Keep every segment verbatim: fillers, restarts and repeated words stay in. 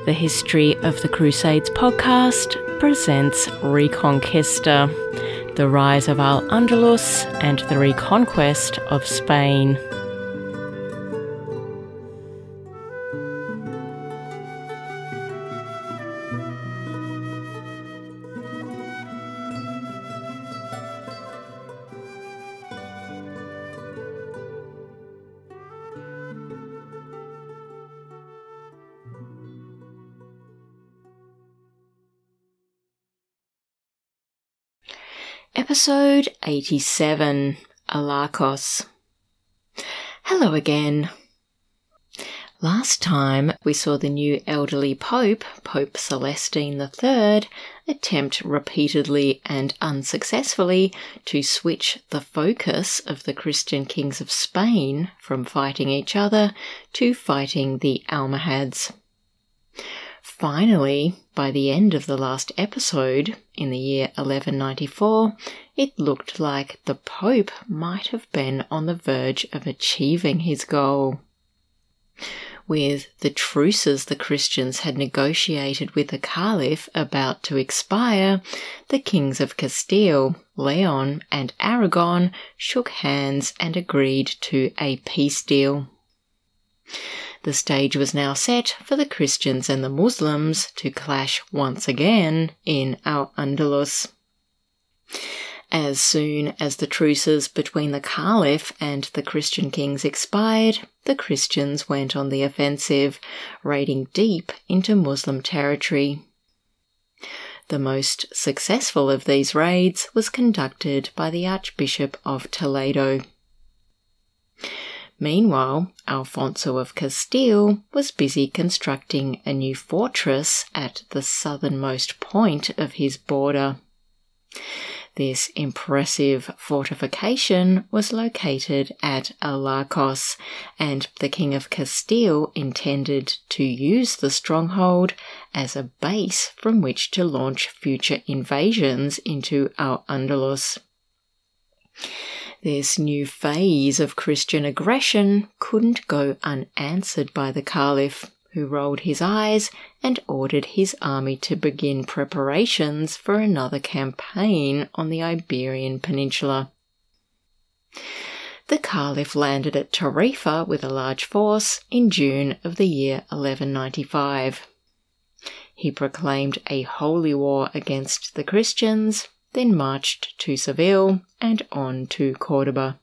The History of the Crusades podcast presents Reconquista, the rise of Al-Andalus and the reconquest of Spain. Episode eighty-seven, Alarcos. Hello again. Last time we saw the new elderly Pope, Pope Celestine the Third, attempt repeatedly and unsuccessfully to switch the focus of the Christian kings of Spain from fighting each other to fighting the Almohads. Finally, by the end of the last episode, in the year eleven ninety-four, it looked like the Pope might have been on the verge of achieving his goal. With the truces the Christians had negotiated with the Caliph about to expire, the kings of Castile, Leon, and Aragon shook hands and agreed to a peace deal. The stage was now set for the Christians and the Muslims to clash once again in Al-Andalus. As soon as the truces between the Caliph and the Christian kings expired, the Christians went on the offensive, raiding deep into Muslim territory. The most successful of these raids was conducted by the Archbishop of Toledo. Meanwhile, Alfonso of Castile was busy constructing a new fortress at the southernmost point of his border. This impressive fortification was located at Alarcos, and the King of Castile intended to use the stronghold as a base from which to launch future invasions into Al-Andalus. This new phase of Christian aggression couldn't go unanswered by the Caliph, who rolled his eyes and ordered his army to begin preparations for another campaign on the Iberian Peninsula. The Caliph landed at Tarifa with a large force in June of the year eleven ninety-five. He proclaimed a holy war against the Christians, then marched to Seville and on to Cordoba.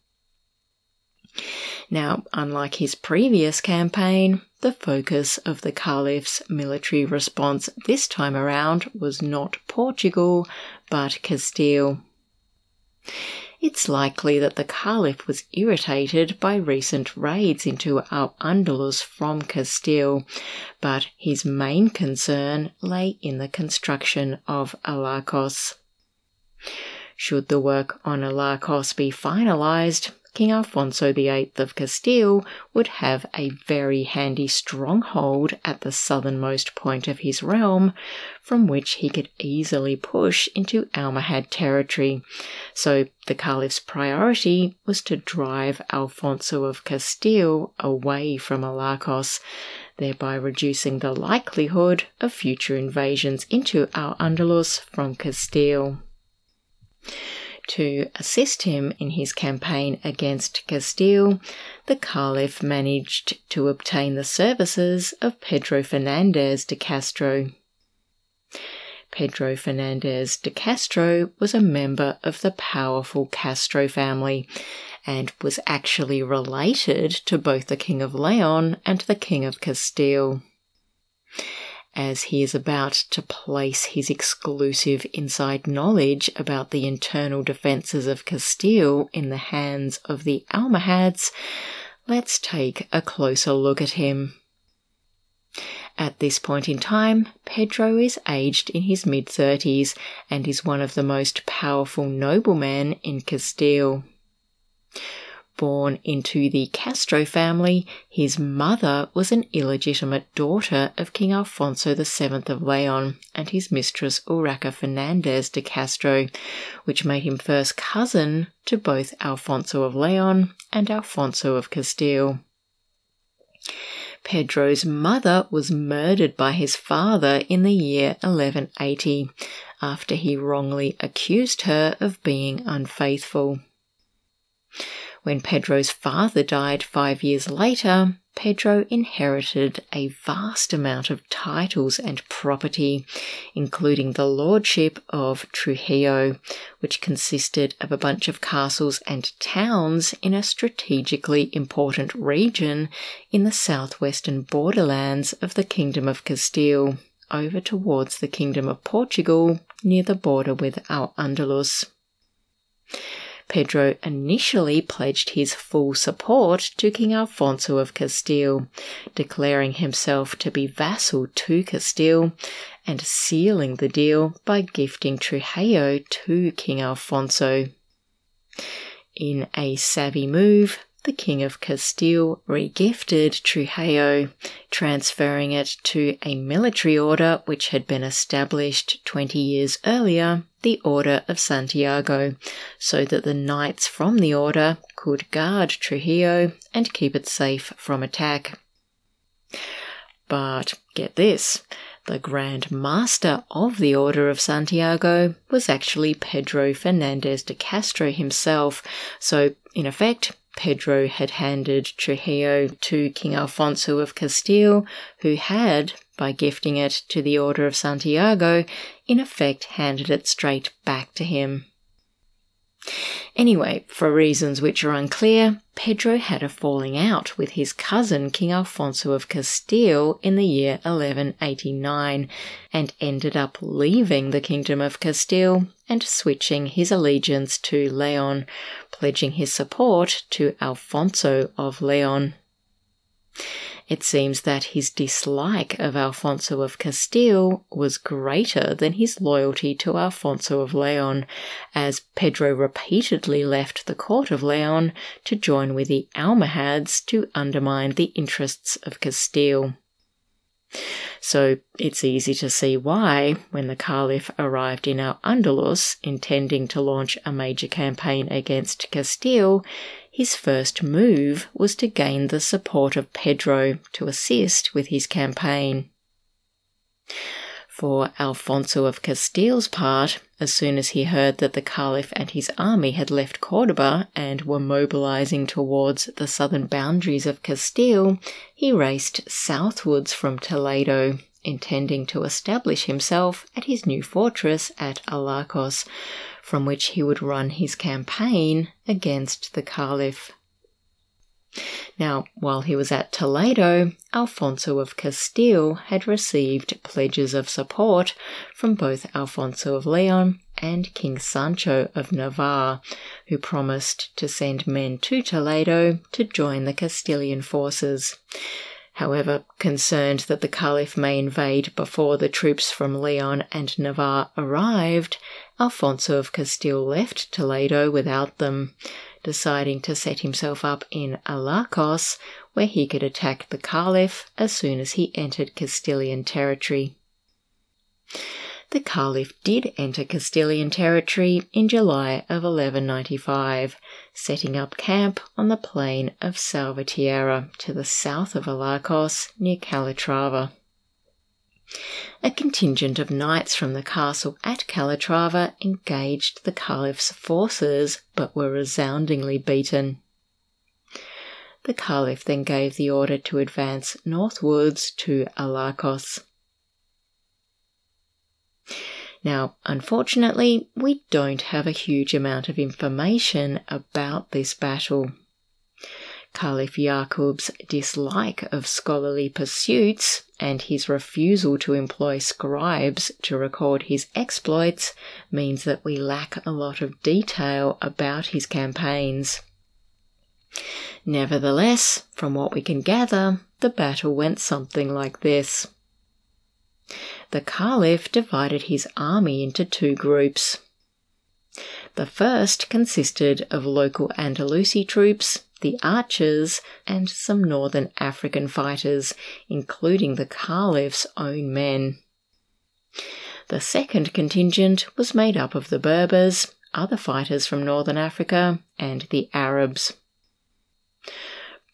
Now, unlike his previous campaign, the focus of the Caliph's military response this time around was not Portugal, but Castile. It's likely that the Caliph was irritated by recent raids into Al-Andalus from Castile, but his main concern lay in the construction of Alarcos. Should the work on Alarcos be finalised, King Alfonso the Eighth of Castile would have a very handy stronghold at the southernmost point of his realm, from which he could easily push into Almohad territory. So the Caliph's priority was to drive Alfonso of Castile away from Alarcos, thereby reducing the likelihood of future invasions into Al-Andalus from Castile. To assist him in his campaign against Castile, the Caliph managed to obtain the services of Pedro Fernandez de Castro. Pedro Fernandez de Castro was a member of the powerful Castro family and was actually related to both the King of Leon and the King of Castile. As he is about to place his exclusive inside knowledge about the internal defences of Castile in the hands of the Almohads, let's take a closer look at him. At this point in time, Pedro is aged in his mid-thirties and is one of the most powerful noblemen in Castile. Born into the Castro family, his mother was an illegitimate daughter of King Alfonso the Seventh of Leon and his mistress Urraca Fernandez de Castro, which made him first cousin to both Alfonso of Leon and Alfonso of Castile. Pedro's mother was murdered by his father in the year eleven eighty, after he wrongly accused her of being unfaithful. When Pedro's father died five years later, Pedro inherited a vast amount of titles and property, including the lordship of Trujillo, which consisted of a bunch of castles and towns in a strategically important region in the southwestern borderlands of the Kingdom of Castile, over towards the Kingdom of Portugal, near the border with Al-Andalus. Pedro initially pledged his full support to King Alfonso of Castile, declaring himself to be vassal to Castile and sealing the deal by gifting Trujillo to King Alfonso. In a savvy move, the King of Castile regifted Trujillo, transferring it to a military order which had been established twenty years earlier, the Order of Santiago, so that the knights from the order could guard Trujillo and keep it safe from attack. But get this, the Grand Master of the Order of Santiago was actually Pedro Fernandez de Castro himself, so in effect, Pedro had handed Trujillo to King Alfonso of Castile, who had, by gifting it to the Order of Santiago, in effect handed it straight back to him. Anyway, for reasons which are unclear, Pedro had a falling out with his cousin King Alfonso of Castile in the year eleven eighty-nine, and ended up leaving the Kingdom of Castile and switching his allegiance to Leon, pledging his support to Alfonso of Leon. It seems that his dislike of Alfonso of Castile was greater than his loyalty to Alfonso of Leon, as Pedro repeatedly left the court of Leon to join with the Almohads to undermine the interests of Castile. So it's easy to see why, when the Caliph arrived in Al-Andalus intending to launch a major campaign against Castile, his first move was to gain the support of Pedro to assist with his campaign. For Alfonso of Castile's part, as soon as he heard that the Caliph and his army had left Córdoba and were mobilizing towards the southern boundaries of Castile, he raced southwards from Toledo, intending to establish himself at his new fortress at Alarcos, from which he would run his campaign against the Caliph. Now, while he was at Toledo, Alfonso of Castile had received pledges of support from both Alfonso of Leon and King Sancho of Navarre, who promised to send men to Toledo to join the Castilian forces. However, concerned that the Caliph may invade before the troops from Leon and Navarre arrived, Alfonso of Castile left Toledo without them, deciding to set himself up in Alarcos, where he could attack the Caliph as soon as he entered Castilian territory. The Caliph did enter Castilian territory in July of eleven ninety-five, setting up camp on the plain of Salvatierra to the south of Alarcos near Calatrava. A contingent of knights from the castle at Calatrava engaged the Caliph's forces, but were resoundingly beaten. The Caliph then gave the order to advance northwards to Alarcos. Now, unfortunately, we don't have a huge amount of information about this battle. Caliph Yaqub's dislike of scholarly pursuits and his refusal to employ scribes to record his exploits means that we lack a lot of detail about his campaigns. Nevertheless, from what we can gather, the battle went something like this. The Caliph divided his army into two groups. The first consisted of local Andalusi troops, the archers, and some northern African fighters, including the Caliph's own men. The second contingent was made up of the Berbers, other fighters from northern Africa, and the Arabs.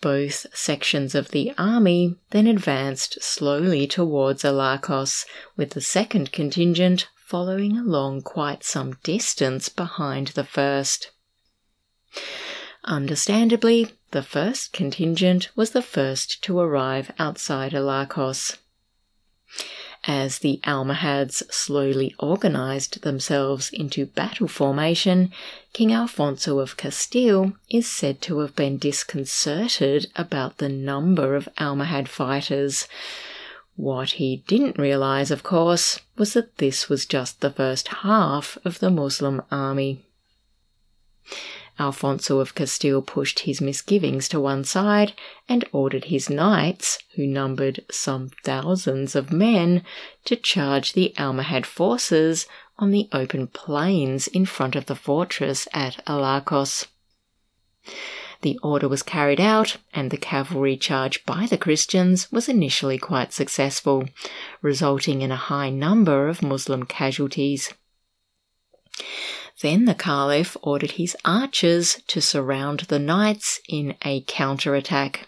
Both sections of the army then advanced slowly towards Alarcos, with the second contingent following along quite some distance behind the first. Understandably, the first contingent was the first to arrive outside Alarcos. As the Almohads slowly organised themselves into battle formation, King Alfonso of Castile is said to have been disconcerted about the number of Almohad fighters. What he didn't realise, of course, was that this was just the first half of the Muslim army. Alfonso of Castile pushed his misgivings to one side and ordered his knights, who numbered some thousands of men, to charge the Almohad forces on the open plains in front of the fortress at Alarcos. The order was carried out, and the cavalry charge by the Christians was initially quite successful, resulting in a high number of Muslim casualties. Then the Caliph ordered his archers to surround the knights in a counterattack.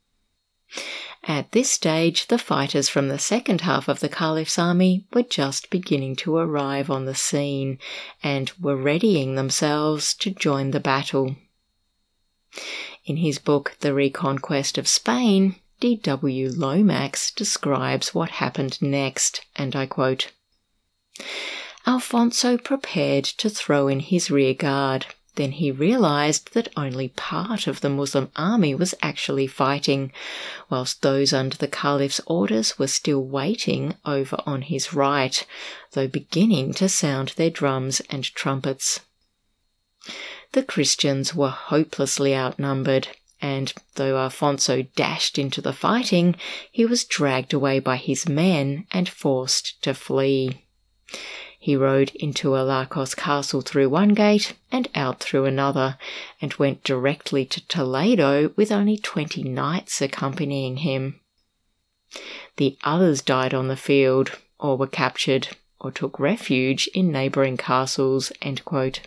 At this stage, the fighters from the second half of the Caliph's army were just beginning to arrive on the scene and were readying themselves to join the battle. In his book The Reconquest of Spain, D W Lomax describes what happened next, and I quote, Alfonso prepared to throw in his rear guard. Then he realised that only part of the Muslim army was actually fighting, whilst those under the Caliph's orders were still waiting over on his right, though beginning to sound their drums and trumpets. The Christians were hopelessly outnumbered, and though Alfonso dashed into the fighting, he was dragged away by his men and forced to flee. He rode into Alarcos Castle through one gate and out through another, and went directly to Toledo with only twenty knights accompanying him. The others died on the field, or were captured, or took refuge in neighbouring castles. End quote.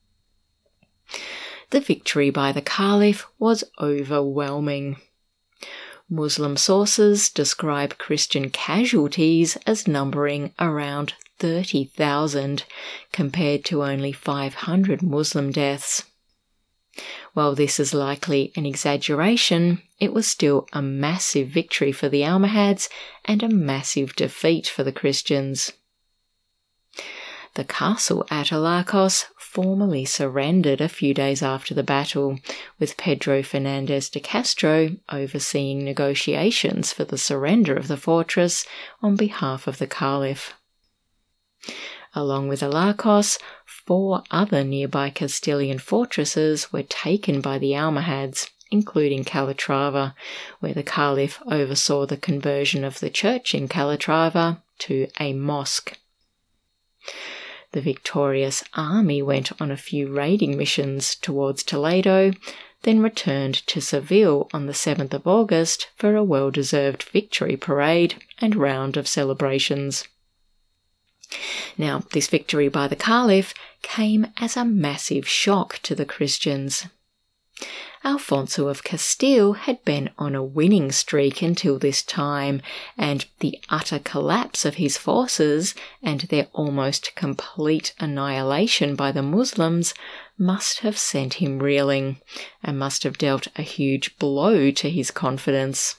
The victory by the Caliph was overwhelming. Muslim sources describe Christian casualties as numbering around thirty thousand, compared to only five hundred Muslim deaths. While this is likely an exaggeration, it was still a massive victory for the Almohads and a massive defeat for the Christians. The castle at Alarcos formally surrendered a few days after the battle, with Pedro Fernandez de Castro overseeing negotiations for the surrender of the fortress on behalf of the Caliph. Along with Alarcos, four other nearby Castilian fortresses were taken by the Almohads, including Calatrava, where the Caliph oversaw the conversion of the church in Calatrava to a mosque. The victorious army went on a few raiding missions towards Toledo, then returned to Seville on the seventh of August for a well-deserved victory parade and round of celebrations. Now, this victory by the Caliph came as a massive shock to the Christians. Alfonso of Castile had been on a winning streak until this time, and the utter collapse of his forces and their almost complete annihilation by the Muslims must have sent him reeling, and must have dealt a huge blow to his confidence.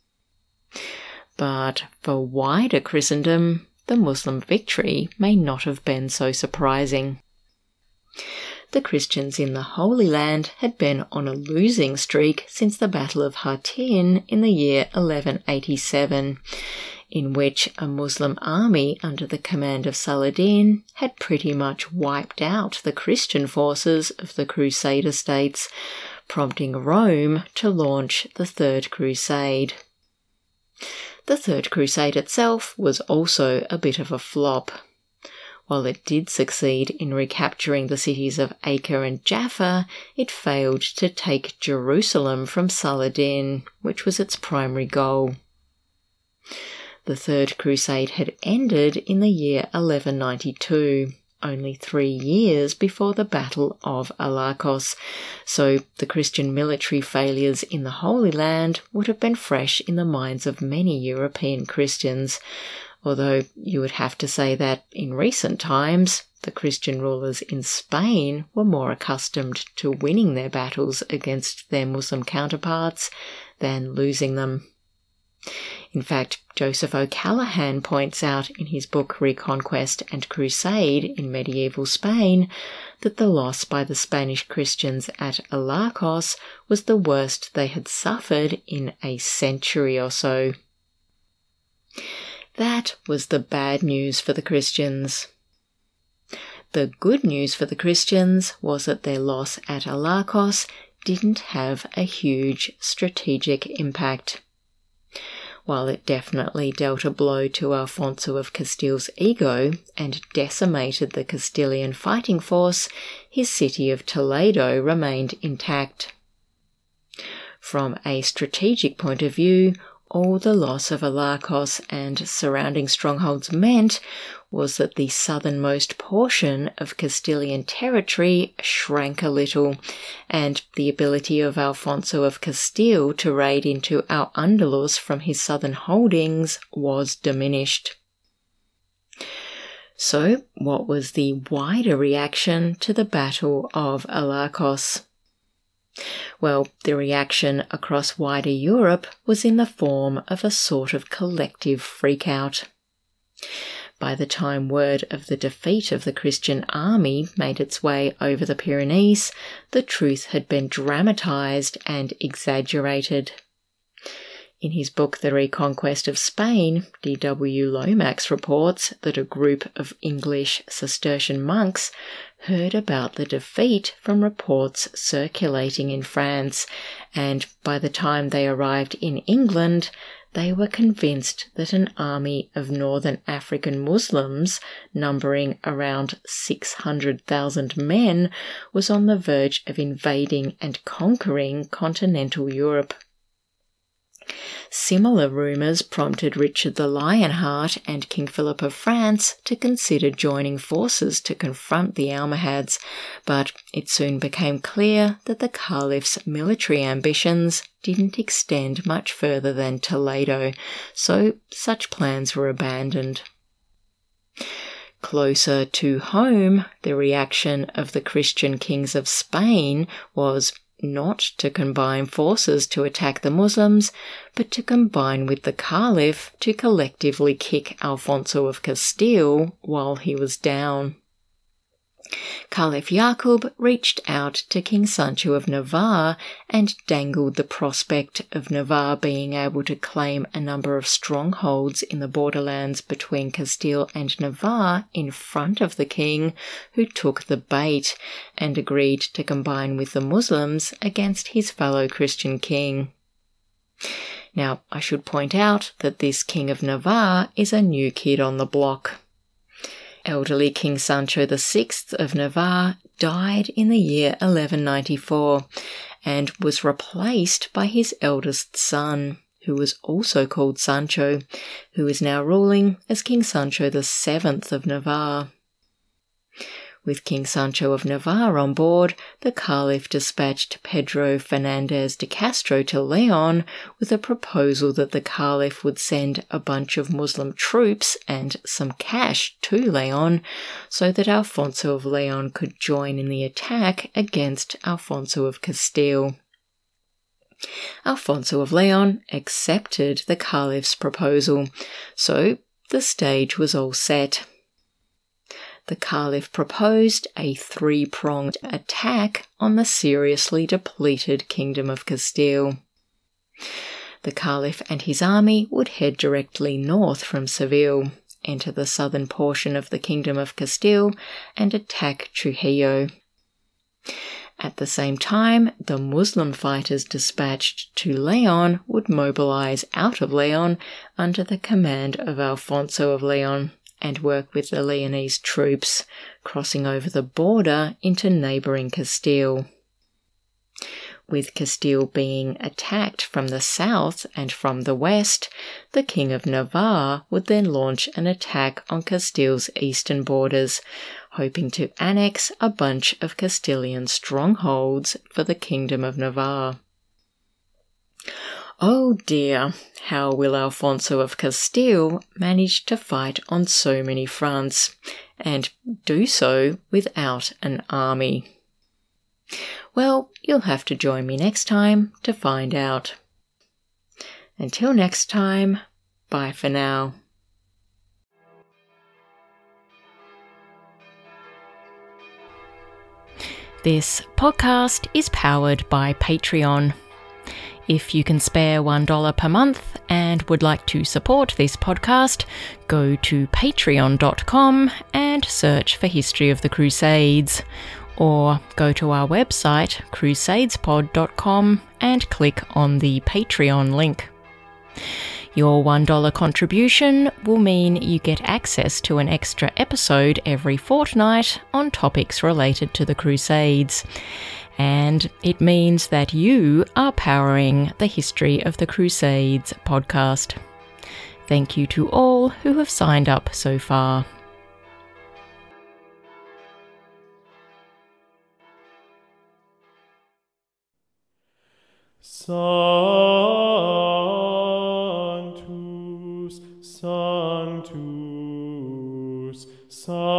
But for wider Christendom, the Muslim victory may not have been so surprising. The Christians in the Holy Land had been on a losing streak since the Battle of Hattin in the year eleven eighty-seven, in which a Muslim army under the command of Saladin had pretty much wiped out the Christian forces of the Crusader states, prompting Rome to launch the Third Crusade. The Third Crusade itself was also a bit of a flop. While it did succeed in recapturing the cities of Acre and Jaffa, it failed to take Jerusalem from Saladin, which was its primary goal. The Third Crusade had ended in the year eleven ninety-two, only three years before the Battle of Alarcos, so the Christian military failures in the Holy Land would have been fresh in the minds of many European Christians, although you would have to say that in recent times, the Christian rulers in Spain were more accustomed to winning their battles against their Muslim counterparts than losing them. In fact, Joseph O'Callaghan points out in his book Reconquest and Crusade in Medieval Spain that the loss by the Spanish Christians at Alarcos was the worst they had suffered in a century or so. That was the bad news for the Christians. The good news for the Christians was that their loss at Alarcos didn't have a huge strategic impact. While it definitely dealt a blow to Alfonso of Castile's ego and decimated the Castilian fighting force, his city of Toledo remained intact. From a strategic point of view, all the loss of Alarcos and surrounding strongholds meant was that the southernmost portion of Castilian territory shrank a little, and the ability of Alfonso of Castile to raid into Al-Andalus from his southern holdings was diminished. So, what was the wider reaction to the Battle of Alarcos? Well, the reaction across wider Europe was in the form of a sort of collective freakout. By the time word of the defeat of the Christian army made its way over the Pyrenees, the truth had been dramatised and exaggerated. In his book The Reconquest of Spain, D W Lomax reports that a group of English Cistercian monks heard about the defeat from reports circulating in France, and by the time they arrived in England, they were convinced that an army of northern African Muslims, numbering around six hundred thousand men, was on the verge of invading and conquering continental Europe. Similar rumours prompted Richard the Lionheart and King Philip of France to consider joining forces to confront the Almohads, but it soon became clear that the Caliph's military ambitions didn't extend much further than Toledo, so such plans were abandoned. Closer to home, the reaction of the Christian kings of Spain was not to combine forces to attack the Muslims, but to combine with the Caliph to collectively kick Alfonso of Castile while he was down. Caliph Yaqub reached out to King Sancho of Navarre and dangled the prospect of Navarre being able to claim a number of strongholds in the borderlands between Castile and Navarre in front of the king, who took the bait and agreed to combine with the Muslims against his fellow Christian king. Now, I should point out that this King of Navarre is a new kid on the block. Elderly King Sancho the Sixth of Navarre died in the year eleven ninety-four and was replaced by his eldest son, who was also called Sancho, who is now ruling as King Sancho the Seventh of Navarre. With King Sancho of Navarre on board, the Caliph dispatched Pedro Fernandez de Castro to Leon with a proposal that the Caliph would send a bunch of Muslim troops and some cash to Leon so that Alfonso of Leon could join in the attack against Alfonso of Castile. Alfonso of Leon accepted the Caliph's proposal, so the stage was all set. The Caliph proposed a three-pronged attack on the seriously depleted Kingdom of Castile. The Caliph and his army would head directly north from Seville, enter the southern portion of the Kingdom of Castile, and attack Trujillo. At the same time, the Muslim fighters dispatched to Leon would mobilize out of Leon under the command of Alfonso of Leon, and work with the Leonese troops, crossing over the border into neighbouring Castile. With Castile being attacked from the south and from the west, the King of Navarre would then launch an attack on Castile's eastern borders, hoping to annex a bunch of Castilian strongholds for the Kingdom of Navarre. Oh dear, how will Alfonso of Castile manage to fight on so many fronts, and do so without an army? Well, you'll have to join me next time to find out. Until next time, bye for now. This podcast is powered by Patreon. If you can spare one dollar per month and would like to support this podcast, go to patreon dot com and search for History of the Crusades, or go to our website crusadespod dot com and click on the Patreon link. Your one dollar contribution will mean you get access to an extra episode every fortnight on topics related to the Crusades. And it means that you are powering the History of the Crusades podcast. Thank you to all who have signed up so far. Sanctus, Sanctus, Sanctus.